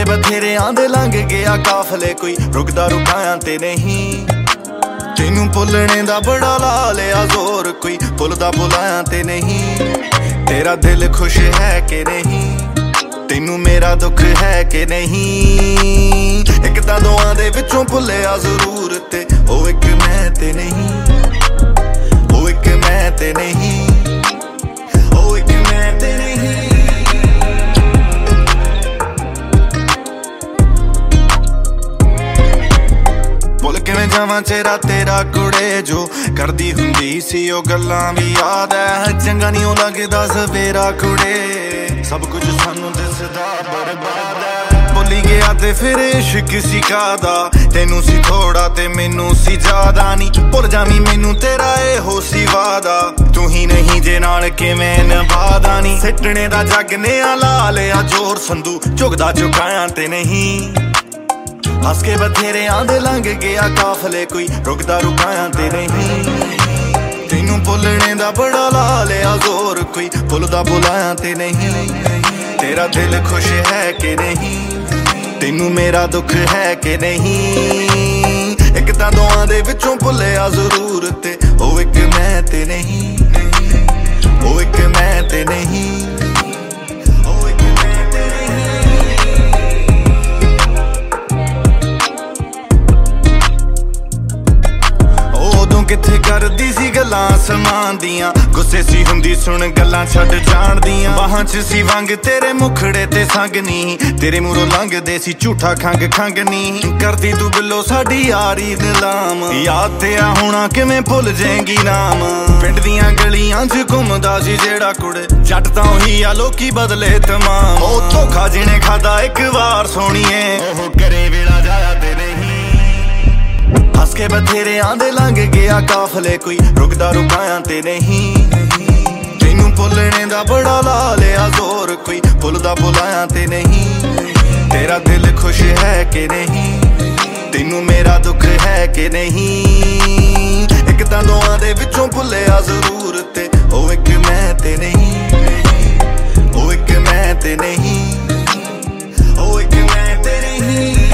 ਕੇ ਬਥੇਰਿਆਂ ਦੇ ਲੰਘ ਗਿਆ ਕਾਫਲੇ, ਕੋਈ ਰੁਕਦਾ ਰੁਕਾਇਆ ਤੇ ਨਹੀਂ। ਤੈਨੂੰ ਭੁੱਲਣੇ ਦਾ ਬੜਾ ਲਾ ਲਿਆ ਜ਼ੋਰ, ਕੋਈ ਭੁੱਲਦਾ ਭੁਲਾਇਆ ਤੇ ਨਹੀਂ। ਤੇਰਾ ਦਿਲ ਖੁਸ਼ ਹੈ ਕਿ ਨਹੀਂ, ਤੈਨੂੰ ਮੇਰਾ ਦੁੱਖ ਹੈ ਕਿ ਨਹੀਂ। ਇੱਕ ਤਾਂ ਦੋਆਂ ਦੇ ਵਿੱਚੋਂ ਭੁੱਲਿਆ ਜ਼ਰੂਰ, ਤੇ ਉਹ ਇੱਕ ਮੈਂ ਤੇ ਨਹੀਂ, ਉਹ ਇੱਕ ਮੈਂ ਤੇ ਨਹੀਂ, ਉਹ ਇੱਕ ਮੈਂ ਤੇ ਨਹੀਂ। ਭੁੱਲ ਕਿਵੇਂ ਜਾਵਾਂ ਚਿਹਰਾ ਤੇਰਾ ਕੁੜੇ, ਜੋ ਕਰਦੀ ਹੁੰਦੀ ਸੀ ਉਹ ਗੱਲਾਂ ਵੀ ਯਾਦ ਹੈ। ਚੰਗਾ ਨਹੀਂ ਉਹ ਲੱਗਦਾ ਸਵੇਰਾ ਕੁੜੇ, ਸਭ ਕੁਝ ਸਾਨੂੰ ਦਿਸਦਾ ਬਰਬਾਦ ਹੈ। ਭੁੱਲੀ ਗਿਆ ਤੇ ਫਿਰ ਇਸ਼ਕ ਸੀ ਕਾਦਾ, ਤੈਨੂੰ ਸੀ ਥੋੜਾ ਤੇ ਮੈਨੂੰ ਸੀ ਜ਼ਿਆਦਾ। ਨਹੀਂ ਭੁੱਲ ਜਾਵੀਂ ਮੈਨੂੰ ਤੇਰਾ ਇਹੋ ਸੀ ਵਾਦਾ, ਤੂੰ ਹੀ ਨਹੀਂ ਜੇ ਨਾਲ ਕਿਵੇਂ ਨਿਭਾਦਾ। ਨਹੀਂ ਸਿੱਟਣੇ ਦਾ ਜੱਗ ਨੇ ਆ ਲਾ ਲਿਆ ਜ਼ੋਰ, ਸੰਧੂ ਝੁਕਦਾ ਝੁਕਾਇਆ ਤੇ ਨਹੀਂ। ਹੱਸ ਕੇ ਬਥੇਰਿਆਂ ਦੇ ਲੰਘ ਗਿਆ ਕਾਫਲੇ, ਕੋਈ ਰੁਕਦਾ ਰੁਕਾਇਆ ਤੇ ਨਹੀਂ। ਤੈਨੂੰ ਭੁੱਲਣੇ ਦਾ ਬੜਾ ਲਾ ਲਿਆ ਜ਼ੋਰ, ਕੋਈ ਭੁੱਲਦਾ ਭੁਲਾਇਆ ਤੇ ਨਹੀਂ। ਤੇਰਾ ਦਿਲ ਖੁਸ਼ ਹੈ ਕਿ ਨਹੀਂ, ਤੈਨੂੰ ਮੇਰਾ ਦੁੱਖ ਹੈ ਕਿ ਨਹੀਂ। ਇੱਕ ਤਾਂ ਦੋਆਂ ਦੇ ਵਿੱਚੋਂ ਭੁੱਲਿਆ ਜ਼ਰੂਰ, ਤੇ ਉਹ ਇੱਕ ਮੈਂ ਤੇ ਨਹੀਂ, ਉਹ ਇੱਕ ਮੈਂ ਤੇ ਨਹੀਂ। ਕਿੱਥੇ ਕਰਦੀ ਸੀ ਗੱਲਾਂ ਸਮਾਨ ਦੀਆਂ, ਗੁੱਸੇ ਸੀ ਹੁੰਦੀ ਸੁਣ ਗੱਲਾਂ ਛੱਡ ਜਾਣਦੀਆਂ। ਬਾਹਾਂ 'ਚ ਸੀ ਵੰਗ ਤੇਰੇ ਮੁਖੜੇ ਤੇ ਸੰਗ ਨੀ, ਤੇਰੇ ਮੂਹਰੋਂ ਲੰਘਦੇ ਸੀ ਝੂਠਾ ਖੰਗ ਖੰਗ ਨੀ। ਕਰਦੀ ਤੂੰ ਬਿੱਲੋ ਸਾਡੀ ਯਾਰੀ ਨਿਲਾਮ, ਯਾਦ ਤੇ ਆ ਹੋਣਾ ਕਿਵੇਂ ਭੁੱਲ ਜਾਏਂਗੀ ਨਾਮ। ਪਿੰਡ ਦੀਆਂ ਗਲੀਆਂ 'ਚ ਘੁੰਮਦਾ ਸੀ ਜਿਹੜਾ ਕੁੜੇ, ਜੱਟ ਤਾਂ ਉਹੀ ਆ ਲੋਕੀ ਬਦਲੇ ਤਮਾਮ। ਉਹ ਧੋਖਾ ਜਿਹਨੇ ਖਾਦਾ ਇੱਕ ਵਾਰ ਸੋਣੀਏ, ਉਹ ਕਰੇ ਵੇਲਾ ਜਾਇਆ ਤੇ ਨਹੀਂ। ਹੱਸ ਕੇ ਬਥੇਰਿਆਂ ਦੇ ਲੰਘ ਗਿਆ ਕਾਫਲੇ, ਕੋਈ ਰੁਕਦਾ ਰੁਕਾਇਆ ਤੇ ਨਹੀਂ। ਤੈਨੂੰ ਭੁੱਲਣੇ ਦਾ ਬੜਾ ਲਾ ਲਿਆ ਜ਼ੋਰ, ਕੋਈ ਭੁੱਲਦਾ ਭੁਲਾਇਆ ਤੇ ਨਹੀਂ। ਤੇਰਾ ਦਿਲ ਖੁਸ਼ ਹੈ ਕਿ ਨਹੀਂ, ਤੈਨੂੰ ਮੇਰਾ ਦੁੱਖ ਹੈ ਕਿ ਨਹੀਂ। ਇੱਕ ਤਾਂ ਦੋਆਂ ਦੇ ਵਿੱਚੋਂ ਭੁੱਲਿਆ ਜ਼ਰੂਰ, ਤੇ ਉਹ ਇੱਕ ਮੈਂ ਤੇ ਨਹੀਂ, ਉਹ ਇੱਕ ਮੈਂ ਤੇ ਨਹੀਂ, ਉਹ ਇੱਕ ਮੈਂ ਤੇ ਨਹੀਂ।